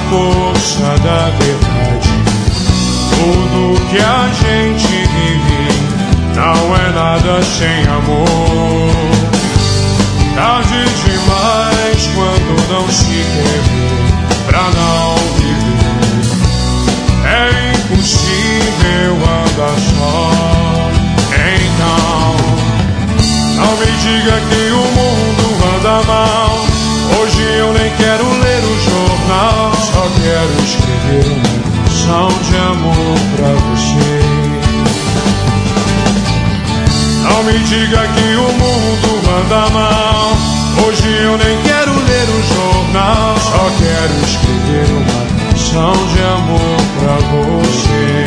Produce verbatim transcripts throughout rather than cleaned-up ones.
força da verdade. Tudo que a gente vive não é nada sem amor. Tarde demais quando não se quer ver, pra não viver. É impossível andar só. Então, não me diga que o mundo anda mal. Hoje eu nem quero ler o jornal, só quero escrever uma canção de amor pra você. Não me diga que o mundo anda mal. Hoje eu nem quero ler o jornal, só quero escrever uma canção de amor pra você.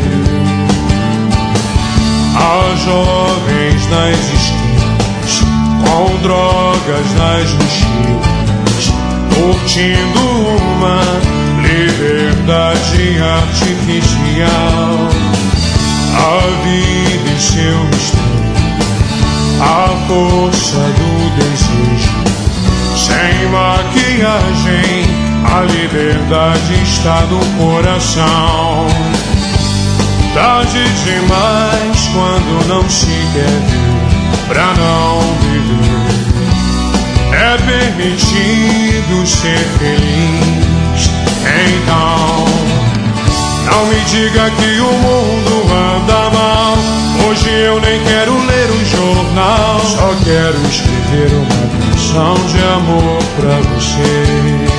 Há jovens nas esquinas, com drogas nas mochilas, curtindo uma liberdade artificial. A vida e seu mistério, a força do desejo. Sem maquiagem, a liberdade está no coração. Tarde demais quando não se quer ver, pra não viver. É permitido ser feliz. Então, não me diga que o mundo anda mal. Hoje eu nem quero ler o jornal, só quero escrever uma canção de amor pra você.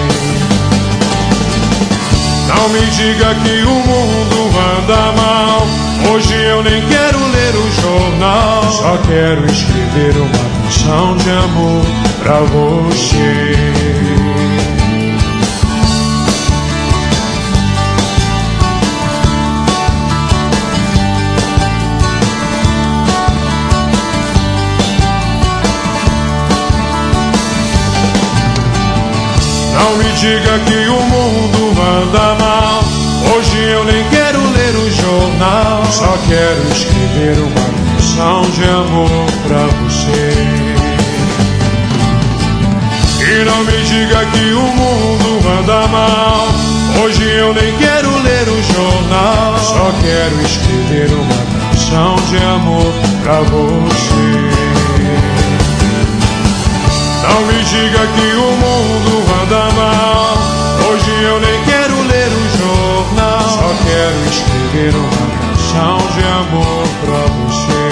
Não me diga que o mundo anda mal. Hoje eu nem quero ler o jornal, só quero escrever uma canção de amor pra você. Não me diga que o mundo anda mal. Hoje eu nem quero ler o jornal, só quero escrever uma canção de amor pra você. E não me diga que o mundo anda mal. Hoje eu nem quero ler o jornal, só quero escrever uma canção de amor pra você. Não me diga que o mundo anda mal. Hoje eu nem quero ler o jornal, só quero escrever uma canção de amor pra você.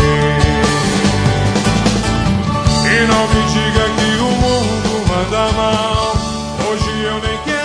E não me diga que o mundo anda mal. Hoje eu nem quero